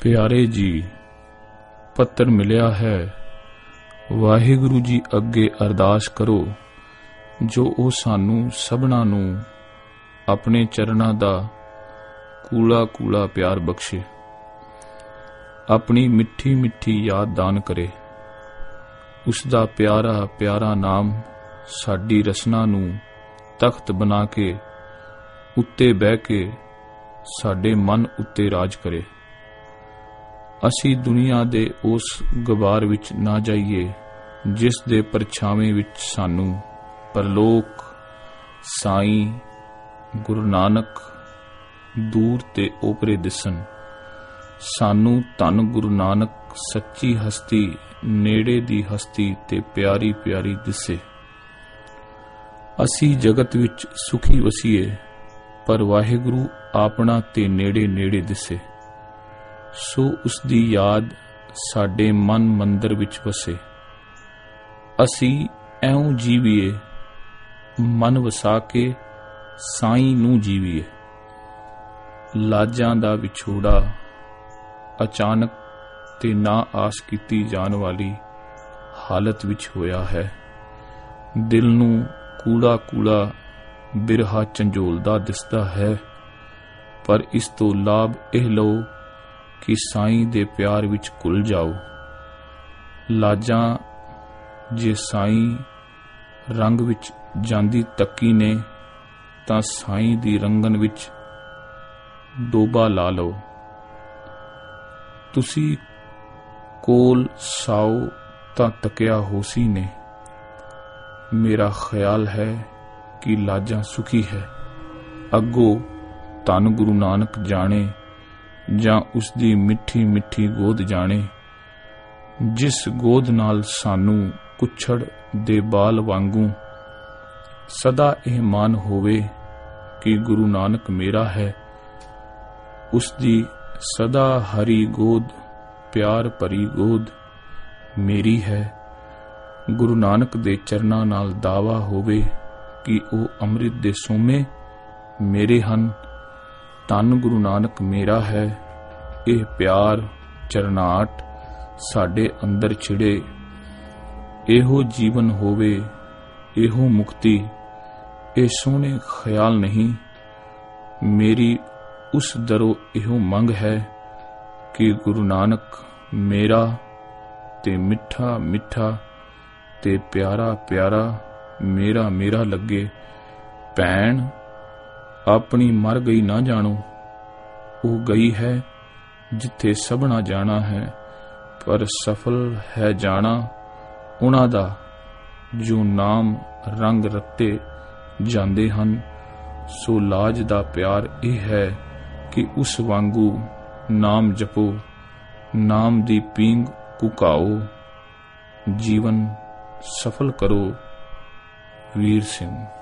ਪਿਆਰੇ ਜੀ, ਪੱਤਰ ਮਿਲਿਆ ਹੈ। ਵਾਹਿਗੁਰੂ ਜੀ ਅੱਗੇ ਅਰਦਾਸ ਕਰੋ ਜੋ ਉਹ ਸਾਨੂੰ ਸਭਨਾਂ ਨੂੰ ਆਪਣੇ ਚਰਨਾਂ ਦਾ ਕੂਲਾ ਕੂਲਾ ਪਿਆਰ ਬਖਸ਼ੇ, ਆਪਣੀ ਮਿੱਠੀ ਮਿੱਠੀ ਯਾਦ ਦਾਨ ਕਰੇ। ਉਸ ਦਾ ਪਿਆਰਾ ਪਿਆਰਾ ਨਾਮ ਸਾਡੀ ਰਸਨਾ ਨੂੰ ਤਖਤ ਬਣਾ ਕੇ ਉੱਤੇ ਬਹਿ ਕੇ ਸਾਡੇ ਮਨ ਉੱਤੇ ਰਾਜ ਕਰੇ। ਅਸੀਂ ਦੁਨੀਆ ਦੇ ਉਸ ਗਬਾਰ ਵਿੱਚ ਨਾ ਜਾਈਏ ਜਿਸ ਦੇ ਪਰਛਾਵੇਂ ਵਿੱਚ ਸਾਨੂੰ ਪਰਲੋਕ ਸਾਈਂ ਗੁਰੂ ਨਾਨਕ ਦੂਰ ਤੇ ਓਪਰੇ ਦਿਸਣ। ਸਾਨੂੰ ਧੰਨ ਗੁਰੂ ਨਾਨਕ ਸੱਚੀ ਹਸਤੀ ਨੇੜੇ ਦੀ ਹਸਤੀ ਤੇ ਪਿਆਰੀ ਪਿਆਰੀ ਦਿਸੇ। ਅਸੀਂ ਜਗਤ ਵਿੱਚ ਸੁਖੀ ਵਸੀਏ ਪਰ ਵਾਹਿਗੁਰੂ ਆਪਣਾ ਤੇ ਨੇੜੇ ਨੇੜੇ ਦਿਸੇ। ਸੋ ਉਸ ਦੀ ਯਾਦ ਸਾਡੇ ਮਨ ਮੰਦਰ ਵਿੱਚ ਵਸੇ। ਅਸੀਂ ਐਉਂ ਜੀਵੀਏ ਮਨ ਵਸਾ ਕੇ ਸਾਈਂ ਨੂੰ ਜੀਵੀਏ। ਲਾਜਾਂ ਦਾ ਵਿਛੋੜਾ ਅਚਾਨਕ ਤੇ ਨਾ ਆਸ ਕੀਤੀ ਜਾਣ ਵਾਲੀ ਹਾਲਤ ਵਿੱਚ ਹੋਇਆ ਹੈ। ਦਿਲ ਨੂੰ ਕੂੜਾ ਕੂੜਾ ਬਿਰਹਾ ਝੰਜੋਲਦਾ ਦਿਸਦਾ ਹੈ, ਪਰ ਇਸ ਤੋਂ ਲਾਭ ਇਹ ਲਓ ਕਿ ਸਾਈਂ ਦੇ ਪਿਆਰ ਵਿੱਚ ਘੁਲ ਜਾਓ। ਲਾਜਾਂ ਜੇ ਸਾਈਂ ਰੰਗ ਵਿੱਚ ਜਾਂਦੀ ਤੱਕੀ ਨੇ ਤਾਂ ਸਾਈਂ ਦੀ ਰੰਗਨ ਵਿੱਚ ਡੋਬਾ ਲਾ ਲਓ। ਤੁਸੀਂ ਕੋਲ ਸਾਓ ਤਾਂ ਤੱਕਿਆ ਹੋਸੀ ਨੇ। ਮੇਰਾ ਖਿਆਲ ਹੈ ਕਿ ਲਾਜਾਂ ਸੁਖੀ ਹੈ। ਅੱਗੋਂ ਧੰਨ ਗੁਰੂ ਨਾਨਕ ਜਾਣੇ ਜਾਂ ਉਸ ਦੀ ਮਿੱਠੀ ਮਿੱਠੀ ਗੋਦ ਜਾਣੇ, ਜਿਸ ਗੋਦ ਨਾਲ ਸਾਨੂੰ ਕੁੱਛੜ ਦੇ ਬਾਲ ਵਾਂਗੂ ਸਦਾ ਇਹ ਮਾਨ ਹੋਵੇ ਕਿ ਗੁਰੂ ਨਾਨਕ ਮੇਰਾ ਹੈ। ਉਸ ਦੀ ਸਦਾ ਹਰੀ ਗੋਦ ਪਿਆਰ ਭਰੀ ਗੋਦ ਮੇਰੀ ਹੈ। ਗੁਰੂ ਨਾਨਕ ਦੇ ਚਰਨਾਂ ਨਾਲ ਦਾਵਾ ਹੋਵੇ ਕਿ ਉਹ ਅੰਮ੍ਰਿਤ ਦੇ ਸੋਮੇ ਮੇਰੇ ਹਨ। ਧੰਨ ਗੁਰੂ ਨਾਨਕ ਮੇਰਾ ਹੈ। ਇਹ ਪਿਆਰ ਚਰਨਾਟ ਸਾਡੇ ਅੰਦਰ ਛਿੜੇ। ਇਹੋ ਜੀਵਨ ਹੋਵੇ, ਇਹੋ ਮੁਕਤੀ, ਇਹ ਸੋਹਣੇ ਖਿਆਲ ਨਹੀਂ। ਮੇਰੀ ਉਸ ਦਰੋਂ ਇਹੋ ਮੰਗ ਹੈ ਕਿ ਗੁਰੂ ਨਾਨਕ ਮੇਰਾ ਤੇ ਮਿੱਠਾ ਮਿੱਠਾ ਤੇ ਪਿਆਰਾ ਪਿਆਰਾ ਮੇਰਾ ਮੇਰਾ ਲੱਗੇ। ਭੈਣ ਆਪਣੀ ਮਰ ਗਈ ਨਾ ਜਾਣੋ, ਉਹ ਗਈ ਹੈ ਜਿੱਥੇ ਸਭਨਾ ਜਾਣਾ ਹੈ, ਪਰ ਸਫਲ ਹੈ ਜਾਣਾ ਉਹਨਾਂ ਦਾ ਜੋ ਨਾਮ ਰੰਗ ਰੱਤੇ ਜਾਂਦੇ ਹਨ। ਸੋ ਲਾਜ ਦਾ ਪਿਆਰ ਇਹ ਹੈ ਕਿ ਉਸ ਵਾਂਗੂ ਨਾਮ ਜਪੋ, ਨਾਮ ਦੀ ਪੀਂਗ ਕੁਕਾਓ, ਜੀਵਨ ਸਫਲ ਕਰੋ। ਵੀਰ ਸਿੰਘ।